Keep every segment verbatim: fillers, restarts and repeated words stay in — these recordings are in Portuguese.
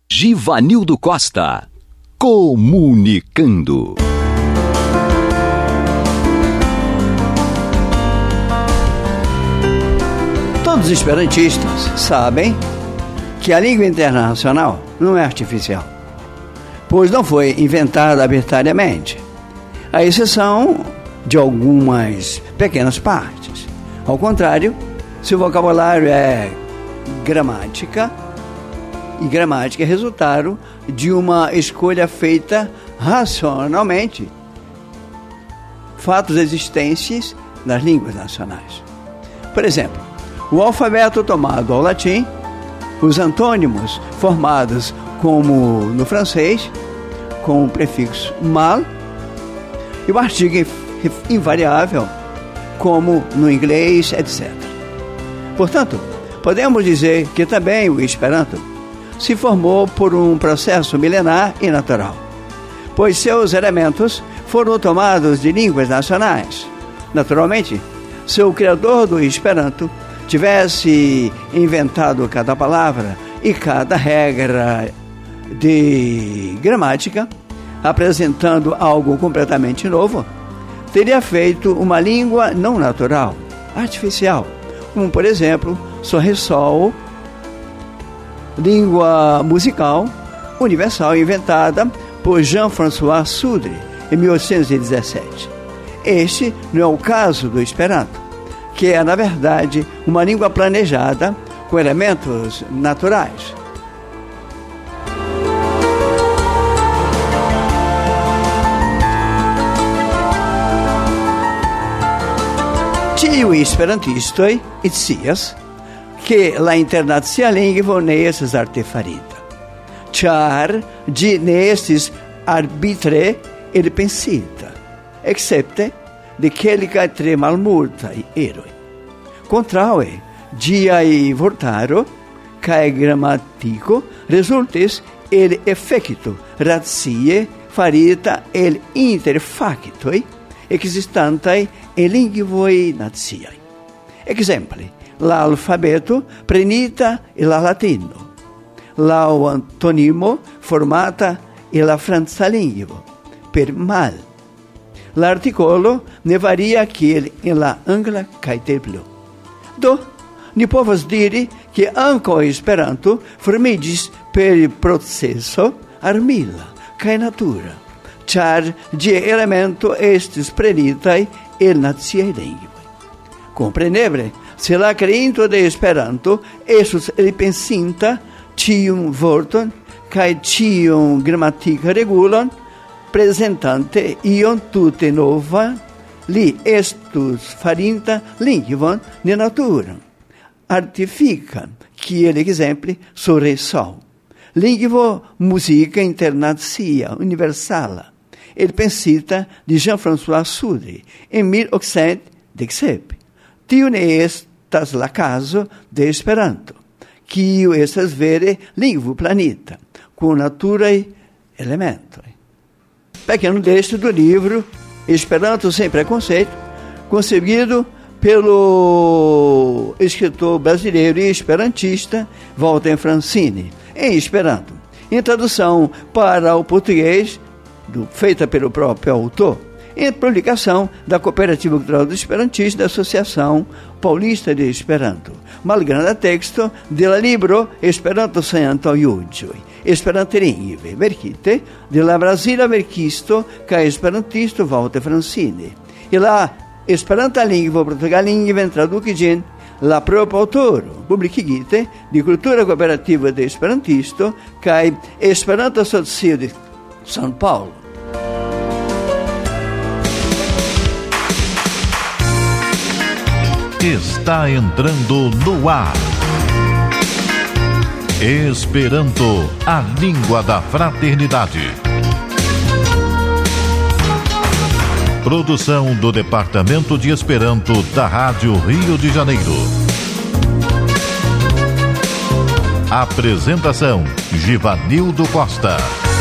Givanildo Costa, comunicando. Todos os esperantistas sabem que a língua internacional não é artificial, pois não foi inventada arbitrariamente, à exceção de algumas pequenas partes. Ao contrário, seu vocabulário é gramática, e gramática é resultado de uma escolha feita racionalmente, fatos existentes nas línguas nacionais. Por exemplo, o alfabeto tomado ao latim, os antônimos formados como no francês, com o prefixo mal, e o artigo invariável, como no inglês, etcétera. Portanto, podemos dizer que também o Esperanto se formou por um processo milenar e natural, pois seus elementos foram tomados de línguas nacionais. Naturalmente, se o criador do Esperanto tivesse inventado cada palavra e cada regra de gramática, apresentando algo completamente novo, teria feito uma língua não natural, artificial, como, por exemplo, Sorrisol, língua musical universal inventada por Jean-François Sudre em mil oitocentos e dezessete. Este não é o caso do Esperanto, que é, na verdade, uma língua planejada com elementos naturais. Tiuj esperantistoj scias che la internacia lingvo ne estas artefarita, ĉar ĝi ne estis arbitre elpensita, excepte de kelkaj tre malmultaj eroj. Kontraŭe, ĝiaj vortaro kaj gramatiko rezultis el efekto racie farita el interfaktoj existantaj en lingvoj naciaj. Ekzemple, la alfabeto prenita e la latino, la antonimo formata e la franca lingvo, per mal. L'articolo ne varia kiel en la angla kaj teblo. Do, ni povas diri ke ankaŭ Esperanto formiĝis per proceso armila kaj natura, ĉar ĝia elemento estis prenitaj el naciaj lingvoj. Compreneble, se la creinto de Esperanto estus elpensinta ĉiun vorton kaj ĉiun gramatika regulon, prezentante ion tute nova, li estus farinta lingvon nenaturan, artifican, kiel ekzemple Sorrisol, lingvo muzika internacia, universala, elpensita de Jean-François Sudre en mil oitocentos e dezessete. Tio ne estas la caso de Esperanto, kiu estas vere lingvo planita, com naturaj elementoj. Pequeno texto do livro Esperanto Sem Preconceito, concebido pelo escritor brasileiro e esperantista Walter Francini, em Esperanto, em tradução para o português, do, feita pelo próprio autor, em publicação da Cooperativa Cultural do Esperantista da Associação Paulista de Esperanto. Malgranda texto de la libro Esperanto sem antaŭjuĝoj, Esperantlingve, verkite de la Brazila verkisto kaj esperantisto Walter Francini. E la Esperanta lingvo portugallingve traduki ĝin la propra aŭtoro, publikigite de Kultura Kooperativa de Esperantisto kaj Esperanto Asocio de São Paulo. Está entrando no ar. Esperanto, a língua da fraternidade. Produção do Departamento de Esperanto da Rádio Rio de Janeiro. Apresentação: Givanildo Costa.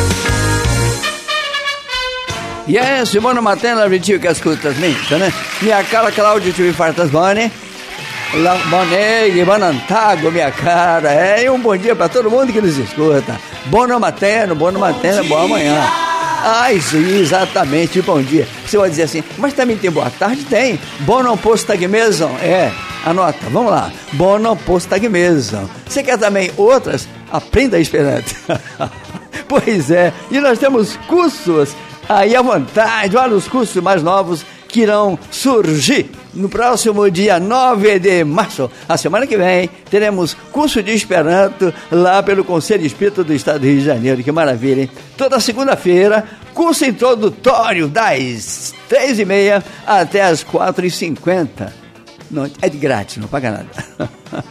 Yes, buona mattina, ritiro che ascoltas me, né? Minha cara Cláudia ci fartas bene. Boneg, Bonantago, minha cara. É, e um bom dia para todo mundo que nos escuta. Bono materno, bono materno, boa manhã. Ai, sim, exatamente, bom dia. Você vai dizer assim, mas também tem boa tarde? Tem. Bono postagmesam. É, anota, vamos lá. Bono postagmesam. Você quer também outras? Aprenda Esperanto. Pois é, e nós temos cursos aí à vontade. Olha os cursos mais novos que irão surgir no próximo dia nove de março. A semana que vem teremos curso de Esperanto lá pelo Conselho Espírita do Estado do Rio de Janeiro. Que maravilha, hein? Toda segunda-feira, curso introdutório das três e meia até as quatro e cinquenta. Não, é de grátis, não paga nada.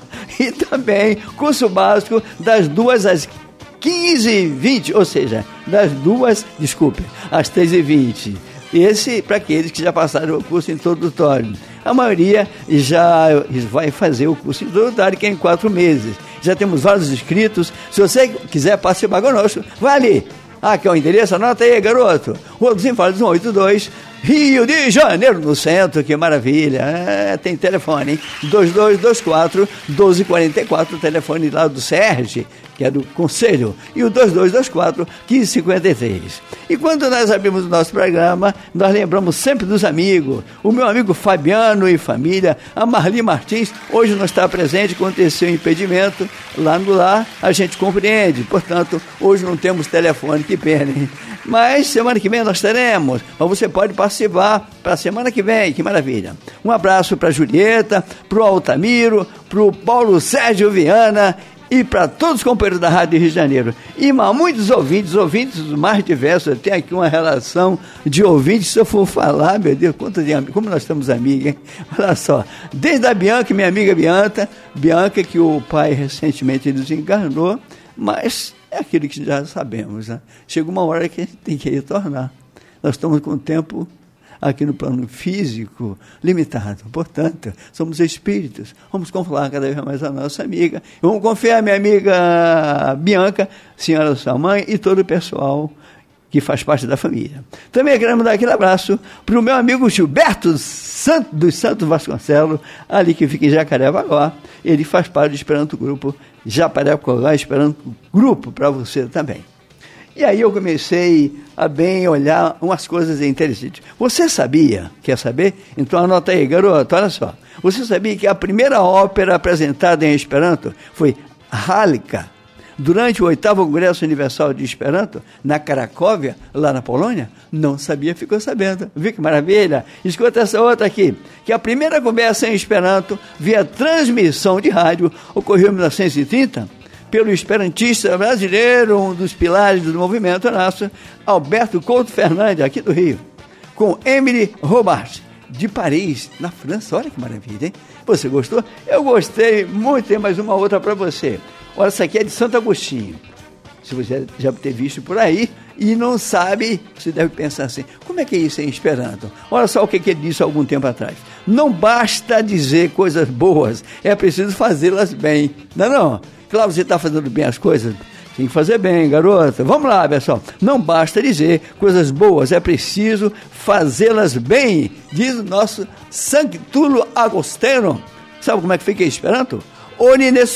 E também curso básico das duas às quinze e vinte, ou seja, das duas, desculpe, às três e vinte. Esse para aqueles que já passaram o curso introdutório. A maioria já vai fazer o curso introdutório, que é em quatro meses. Já temos vários inscritos. Se você quiser participar conosco, vai ali. Ah, que é o endereço? Anota aí, garoto. Rua dos Inválidos cento e oitenta e dois, Rio de Janeiro, no centro. Que maravilha. É, tem telefone, hein? dois dois dois quatro, um dois quatro quatro, o telefone lá do Sérgio, que é do Conselho, e o dois dois dois quatro, um cinco cinco três. E quando nós abrimos o nosso programa, nós lembramos sempre dos amigos. O meu amigo Fabiano e família, a Marli Martins, hoje não está presente, aconteceu um impedimento lá no lar, a gente compreende, portanto, hoje não temos telefone, que pena, hein? Mas semana que vem nós teremos, mas você pode participar para a semana que vem, que maravilha. Um abraço para a Julieta, para o Altamiro, para o Paulo Sérgio Viana e para todos os companheiros da Rádio Rio de Janeiro. E muitos ouvintes, ouvintes mais diversos. Eu tenho aqui uma relação de ouvintes, se eu for falar, meu Deus, quanto de amigos, como nós estamos amigos, hein? Olha só, desde a Bianca, minha amiga Bianca, Bianca que o pai recentemente desencarnou, mas é aquilo que já sabemos, né? Chega uma hora que a gente tem que retornar. Nós estamos com o tempo aqui no plano físico limitado. Portanto, somos espíritos. Vamos confiar cada vez mais a nossa amiga. Vamos confiar a minha amiga Bianca, senhora sua mãe e todo o pessoal que faz parte da família. Também queremos dar aquele abraço para o meu amigo Gilberto Santos, dos Santos Vasconcelos, ali que fica em Jacarepaguá. Ele faz parte do Esperanto Grupo Jacarepaguá, Esperanto Grupo para você também. E aí eu comecei a bem olhar umas coisas interessantes. Você sabia? Quer saber? Então anota aí, garoto, olha só. Você sabia que a primeira ópera apresentada em Esperanto foi Halka, durante o oitavo Congresso Universal de Esperanto, na Cracóvia, lá na Polônia? Não sabia, ficou sabendo. Viu que maravilha? Escuta essa outra aqui, que a primeira conversa em Esperanto, via transmissão de rádio, ocorreu em mil novecentos e trinta, pelo esperantista brasileiro, um dos pilares do movimento nosso, Alberto Couto Fernandes, aqui do Rio, com Emily Robart, de Paris, na França. Olha que maravilha, hein? Você gostou? Eu gostei muito. Tem mais uma outra para você. Olha, essa aqui é de Santo Agostinho. Se você já ter visto por aí e não sabe, você deve pensar assim, como é que é isso em Esperanto? Olha só o que ele disse há algum tempo atrás. Não basta dizer coisas boas, é preciso fazê-las bem. Não, não. Claro, você está fazendo bem as coisas, tem que fazer bem, garota. Vamos lá, pessoal. Não basta dizer coisas boas, é preciso fazê-las bem, diz o nosso Sanctulo Agostino. Sabe como é que fica em Esperanto? Oni ne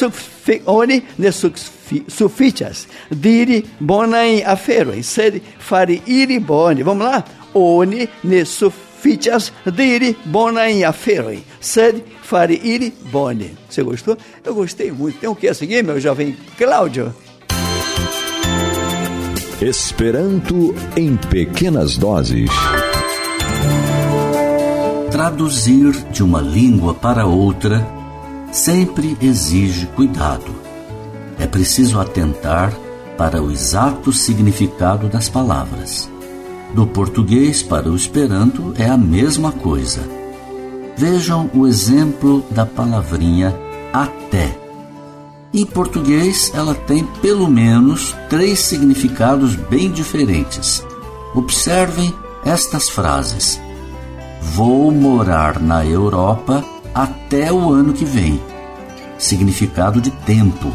sufficias, diri bonai aferoi, sed fari iri boni. Vamos lá? Oni ne sufficias, diri bonai aferoi, sed fari iri boni. Você gostou? Eu gostei muito. Tem o que a seguir, meu jovem Cláudio? Esperanto em pequenas doses. Traduzir de uma língua para outra sempre exige cuidado. É preciso atentar para o exato significado das palavras. Do português para o Esperanto é a mesma coisa. Vejam o exemplo da palavrinha até. Em português, ela tem pelo menos três significados bem diferentes. Observem estas frases. Vou morar na Europa até o ano que vem. Significado de tempo.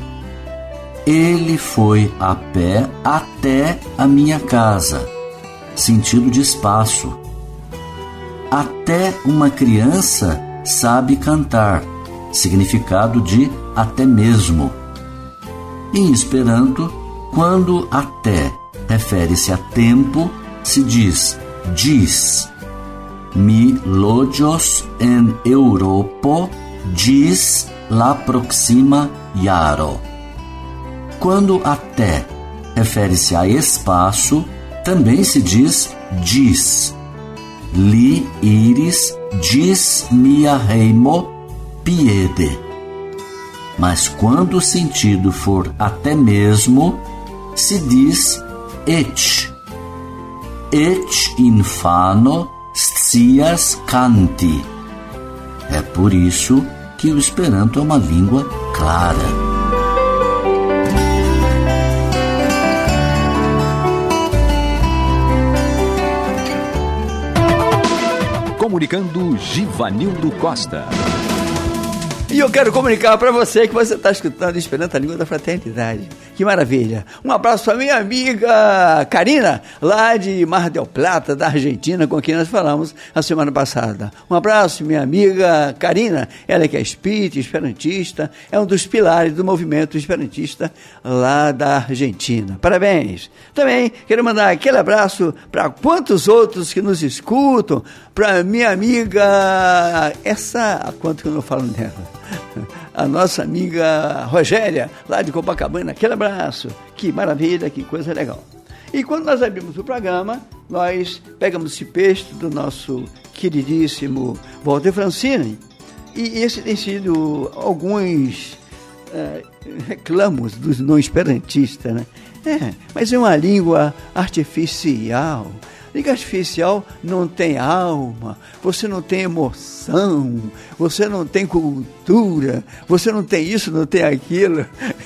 Ele foi a pé até a minha casa. Sentido de espaço. Até uma criança sabe cantar. significado de até mesmo. Em Esperanto, quando até refere-se a tempo, se diz ĝis. Mi loĝos en Eŭropo ĝis la proksima jaro. Quando até refere-se a espaço, também se diz ĝis. Li iris ĝis mia hejmo piede. Mas quando o sentido for até mesmo, se diz eĉ. Eĉ infano scias kanti. É por isso que o Esperanto é uma língua clara. Comunicando Givanildo Costa. E eu quero comunicar para você que você está escutando Esperanto, a língua da fraternidade. Que maravilha! Um abraço para minha amiga Karina, lá de Mar del Plata, da Argentina, com quem nós falamos a semana passada. Um abraço, minha amiga Karina, ela que é espírita, esperantista, é um dos pilares do movimento esperantista lá da Argentina. Parabéns! Também quero mandar aquele abraço para quantos outros que nos escutam, para minha amiga, essa, quanto que eu não falo dela? A nossa amiga Rogéria, lá de Copacabana, aquele abraço, que maravilha, que coisa legal. E quando nós abrimos o programa, nós pegamos esse texto do nosso queridíssimo Walter Francini, e esse tem sido alguns é, reclamos dos não esperantistas, né? É, mas é uma língua artificial. Língua artificial não tem alma, você não tem emoção, você não tem cultura, você não tem isso, não tem aquilo.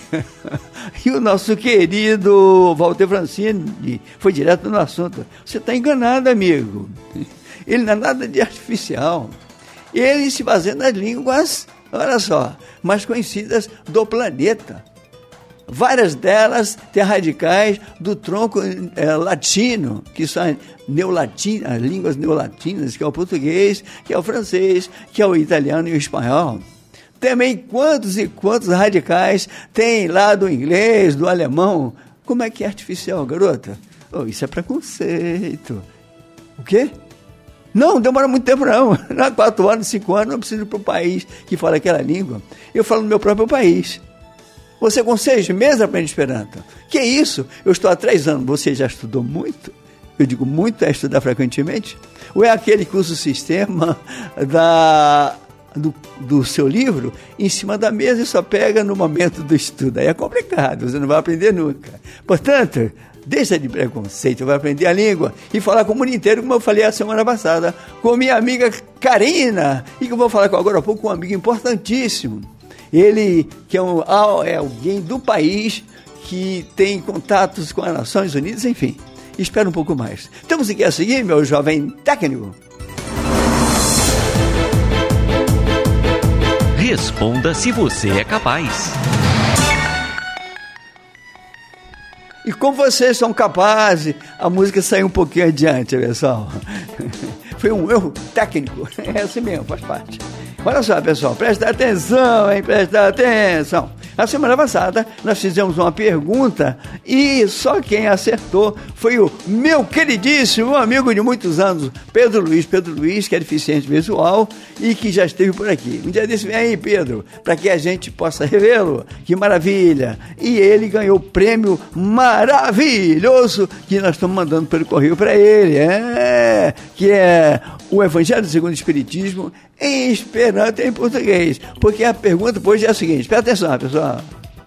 E o nosso querido Walter Francini foi direto no assunto. Você está enganado, amigo. Ele não é nada de artificial. Ele se baseia nas línguas, olha só, mais conhecidas do planeta. Várias delas têm radicais do tronco é, latino, que são neolatinas, as línguas neolatinas, que é o português, que é o francês, que é o italiano e o espanhol. Também quantos e quantos radicais tem lá do inglês, do alemão. Como é que é artificial, garota? Oh, isso é preconceito. O quê? Não, demora muito tempo não. Há quatro anos, cinco anos, não preciso ir para o país que fala aquela língua. Eu falo no meu próprio país. Você com seis meses aprende Esperanto. Que isso? Eu estou há três anos. Você já estudou muito? Eu digo muito, é estudar frequentemente? Ou é aquele que usa o sistema da, do, do seu livro em cima da mesa e só pega no momento do estudo? Aí é complicado, você não vai aprender nunca. Portanto, deixa de preconceito, vai aprender a língua e falar com o mundo inteiro, como eu falei a semana passada, com minha amiga Karina, e que eu vou falar agora há pouco com um amigo importantíssimo. Ele, que é, um, é alguém do país que tem contatos com as Nações Unidas, enfim, espera um pouco mais. Temos aqui a seguir, meu jovem técnico. Responda se você é capaz. E como vocês são capazes, a música saiu um pouquinho adiante, pessoal. Foi um erro técnico, é assim mesmo, faz parte. Olha só, pessoal, presta atenção, hein? Presta atenção. Na semana passada, nós fizemos uma pergunta e só quem acertou foi o meu queridíssimo amigo de muitos anos, Pedro Luiz. Pedro Luiz, que é deficiente visual e que já esteve por aqui. Um dia desse, vem aí, Pedro, para que a gente possa revê-lo. Que maravilha! E ele ganhou o prêmio maravilhoso que nós estamos mandando pelo correio para ele, é, que é o Evangelho segundo o Espiritismo em Esperanto e em português. Porque a pergunta hoje é a seguinte, presta atenção, pessoal.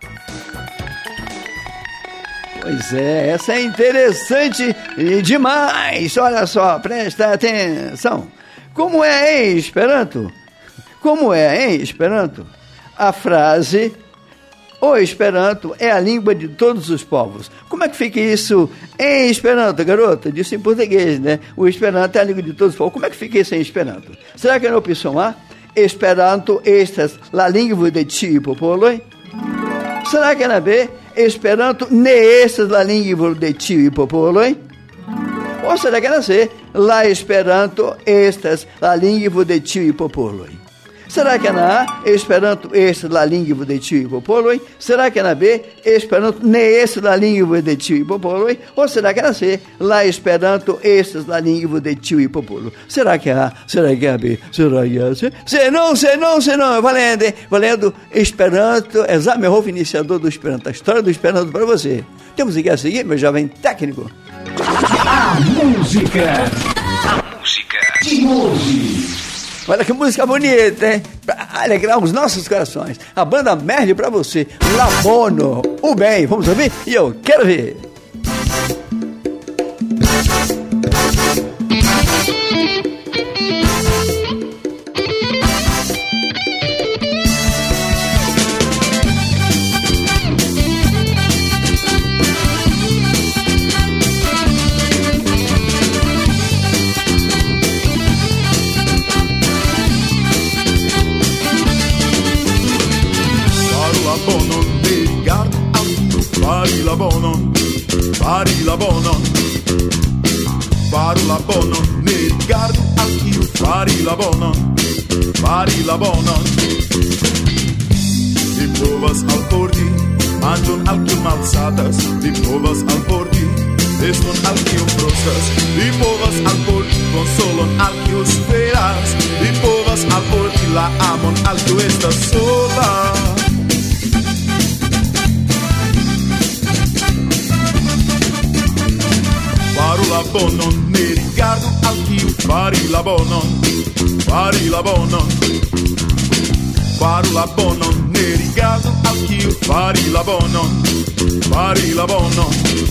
Pois é, essa é interessante demais. Olha só, presta atenção. Como é em Esperanto? Como é em Esperanto? A frase, o Esperanto é a língua de todos os povos. Como é que fica isso em Esperanto, garota? Disse em português, né? O Esperanto é a língua de todos os povos. Como é que fica isso em Esperanto? Será que é na opção A? Esperanto estas la lingvo de tiu popoloj? Será que é na B? Esperanto ne estas la lingvo de tiu popoloj? Ou será que é na C? La Esperanto estas la lingvo de tiu popoloj? Será que é na A, Esperanto este la língua de tio e popoloi? Será que é na B, Esperanto ne este la língua de tio e popoloi? Ou será que é na C, la Esperanto este la língua de tio e popolo? Será que é A? Será que é a B? Será que é a C? Se não, se não, se não. Valendo, hein? Valendo Esperanto, exame iniciador do Esperanto, a história do Esperanto para você. Temos que seguir, meu jovem técnico. A música. A música de hoje. Olha que música bonita, hein? Pra alegrar os nossos corações. A banda Merle pra você. Labono, o bem. Vamos ouvir? E eu quero ver. Fari la bono, fari la bono, fari la bono, ne rigardo anch'io, fari la bono, fari la bono. Di povas al porti, mangion alchio malsatas, di povas al porti, eston alchio frostas, di povas al porti, consolon alchio speras, di povas al porti, la amon alchio estas sola. Fari la bono, ne rigardo anch'io, fari la bono, fari la bono. Fari la bono, ne rigardo anch'io, fari la bono, fari la bono.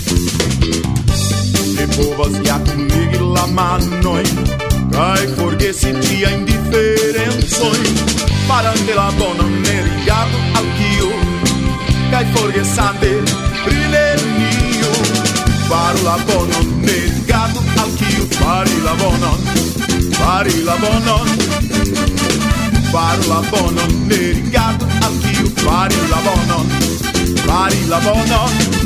Ne povas ja kunligi la manoj, kaj forgesi tia indiferencoj. Farante la bono, ne rigardo anch'io, kaj forgesante pri nenio. Fari la bono, ne rigardo anch'io, fari la bono, fari la bono. Fari la bono, ne rigardo anch'io, fari la bono, fari la bono.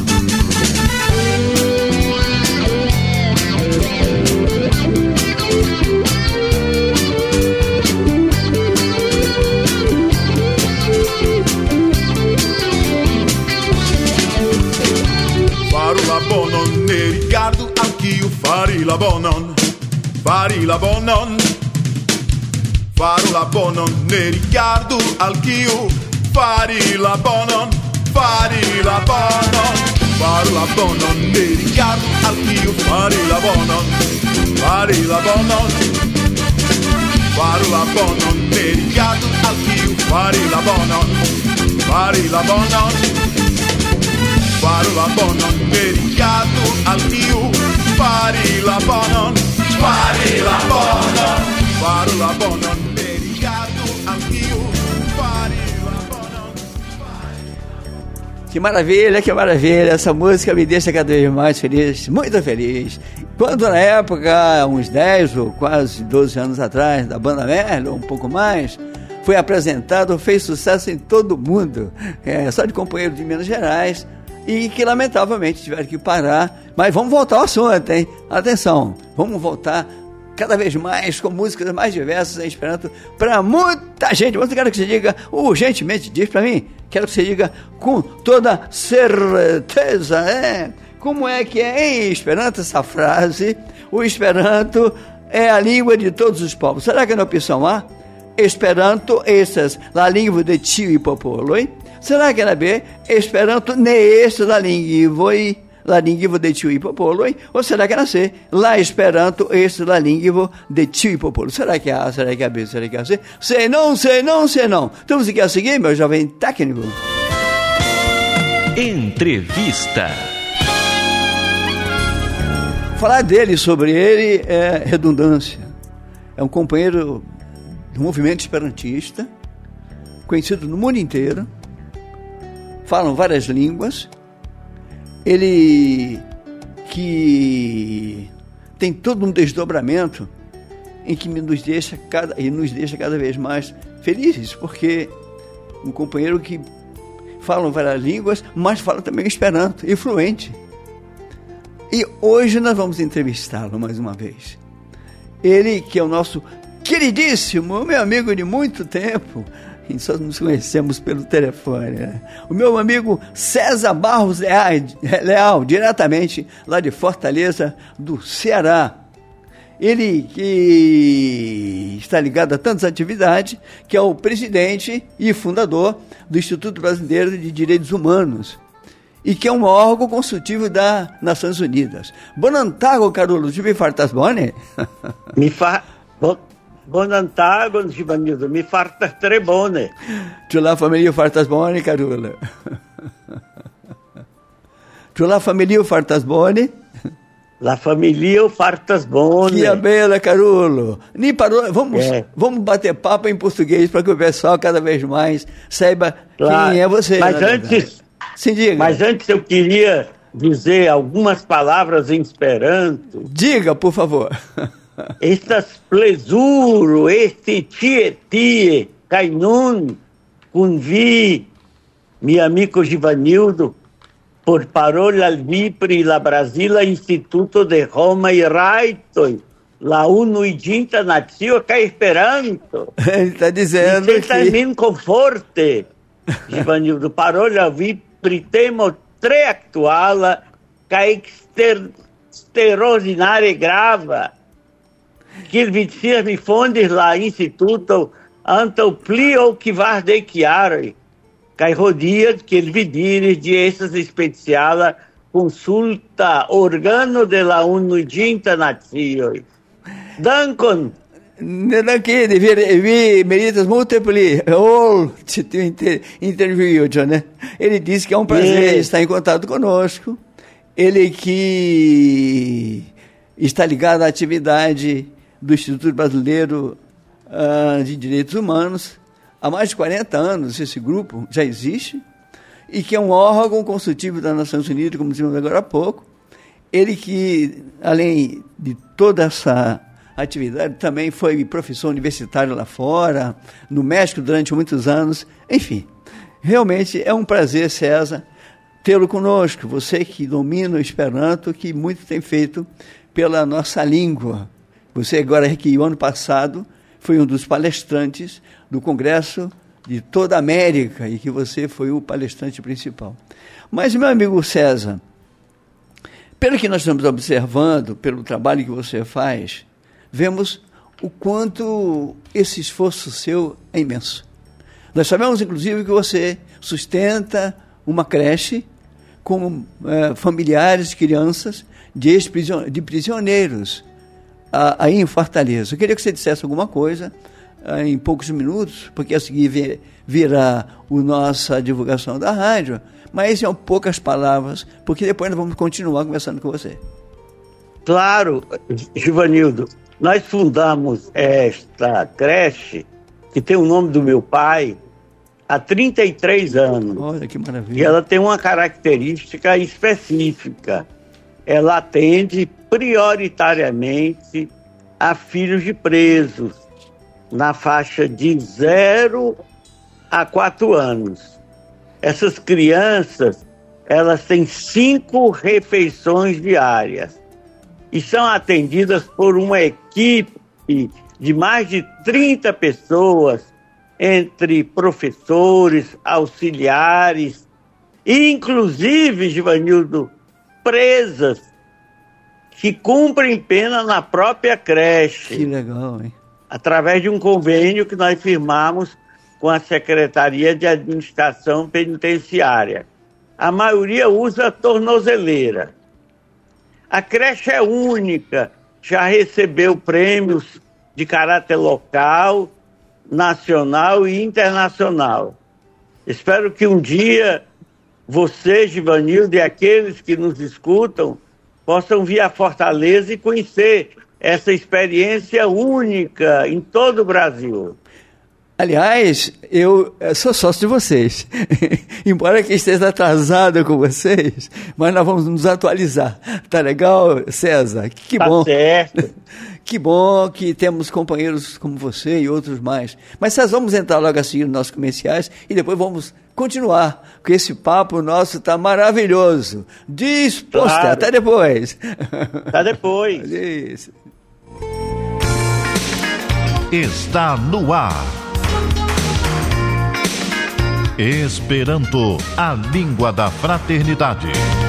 Fari la bono, ne rigardo anch'io, fari la bono, fari la bono. Fari la bono, ne rigardo anch'io, fari la bono, fari la bono. Fari la bono, ne rigardo anch'io, fari la bono, fari la bono. Fari la bono, ne rigardo anch'io, fari la bono, fari la bono. Fari la bono, ne rigardo anch'io, fari la bono, fari la bono. Fari la bono, ne rigardo anch'io, fari la bono. Que maravilha, que maravilha. Essa música me deixa cada vez mais feliz, muito feliz. Quando na época, uns dez ou quase doze anos atrás, da banda Merle, ou um pouco mais, foi apresentado, fez sucesso em todo o mundo. É, só de companheiro de Minas Gerais, e que lamentavelmente tiveram que parar. Mas vamos voltar ao assunto, hein? Atenção, vamos voltar cada vez mais com músicas mais diversas em Esperanto para muita gente. Mas eu quero que você diga urgentemente, diz para mim, quero que você diga com toda certeza, é? Como é que é em Esperanto essa frase? O Esperanto é a língua de todos os povos. Será que é na opção A? Esperanto estas la língua de tio e popoloi? Será que é na B? Esperanto ne este la língua la língua de tio e popoloi? Ou será que é na C? La Esperanto este la língua de tio e popolo? Será que é A? Será que é a B? Será que é a C? Sei não, sei não, sei não. Temos que a seguir, meu jovem técnico. Entrevista. Falar dele, sobre ele, é redundância. É um companheiro do movimento esperantista, conhecido no mundo inteiro, falam várias línguas, ele que tem todo um desdobramento em que nos deixa cada, e nos deixa cada vez mais felizes, porque um companheiro que fala várias línguas, mas fala também Esperanto, e fluente. E hoje nós vamos entrevistá-lo mais uma vez. Ele que é o nosso queridíssimo, meu amigo de muito tempo, e só nos conhecemos pelo telefone, né? O meu amigo César Barros Leal, diretamente lá de Fortaleza, do Ceará. Ele que está ligado a tantas atividades, que é o presidente e fundador do Instituto Brasileiro de Direitos Humanos, e que é um órgão consultivo das Nações Unidas. Bonantago, Carulo, ti mi fartas bone? Mi fa... Bonantago, Givanildo, mi fartas tre bone. Tu la família fartas bone, Carulo? Tu la família fartas bone? La família fartas bone. Que bela, Carulo. Nem parou. Vamos, é. vamos bater papo em português para que o pessoal cada vez mais saiba claro. Quem é você. Mas antes, Sim, diga. Mas antes eu queria dizer algumas palavras em esperanto. Diga, por favor. Estas plezuro, este tie tie, cainun, convi, mi amigo Givanildo, por parola al Vipri, la Brasila Instituto de Roma e Raitoi, la Unuiginta Nazio ca Esperanto. Ele está dizendo que... que... min conforte, Givanildo, parola al Vipri, temo tre actuala ca exter... extraordinaria grava, que il vizir mi fondis la Instituto anto pli o que var de chiari, kai rodias que il vidiris de estas speciala consulta organo de la Unuiginta Nazioi. Dankon! Daqui, vi meritas multipli, all interview, né? Ele disse que é um prazer é. estar em contato conosco. Ele que está ligado à atividade do Instituto Brasileiro uh, de Direitos Humanos. Há mais de quarenta anos esse grupo já existe, e que é um órgão consultivo das Nações Unidas, como dizemos agora há pouco. Ele que, além de toda essa atividade, também foi professor universitário lá fora, no México durante muitos anos. Enfim, realmente é um prazer, César, tê-lo conosco. Você que domina o Esperanto, que muito tem feito pela nossa língua. Você agora que o ano passado foi um dos palestrantes do Congresso de toda a América, e que você foi o palestrante principal. Mas, meu amigo César, pelo que nós estamos observando, pelo trabalho que você faz, vemos o quanto esse esforço seu é imenso. Nós sabemos, inclusive, que você sustenta uma creche com é, familiares, crianças de, de prisioneiros a, aí em Fortaleza. Eu queria que você dissesse alguma coisa a, em poucos minutos, porque a seguir virá a nossa divulgação da rádio, mas são poucas palavras, porque depois nós vamos continuar conversando com você. Claro, Givanildo. Nós fundamos esta creche, que tem o nome do meu pai, há trinta e três anos. Olha que maravilha. E ela tem uma característica específica. Ela atende prioritariamente a filhos de presos, na faixa de zero a quatro anos. Essas crianças, elas têm cinco refeições diárias e são atendidas por uma equipe de mais de trinta pessoas, entre professores, auxiliares, e inclusive, Givanildo, presas que cumprem pena na própria creche. Que legal, hein? Através de um convênio que nós firmamos com a Secretaria de Administração Penitenciária. A maioria usa tornozeleira. A creche é única, já recebeu prêmios de caráter local, nacional e internacional. Espero que um dia você, Givanildo, e aqueles que nos escutam possam vir a Fortaleza e conhecer essa experiência única em todo o Brasil. Aliás, eu sou sócio de vocês. Embora que esteja atrasado com vocês, mas nós vamos nos atualizar. Tá legal, César? Que tá bom. Certo. Que bom que temos companheiros como você e outros mais. Mas, César, vamos entrar logo a seguir nos nossos comerciais e depois vamos continuar, porque esse papo nosso tá maravilhoso. Disposto. Claro. Até depois. Até depois. Isso. está no ar. Esperanto, a língua da fraternidade.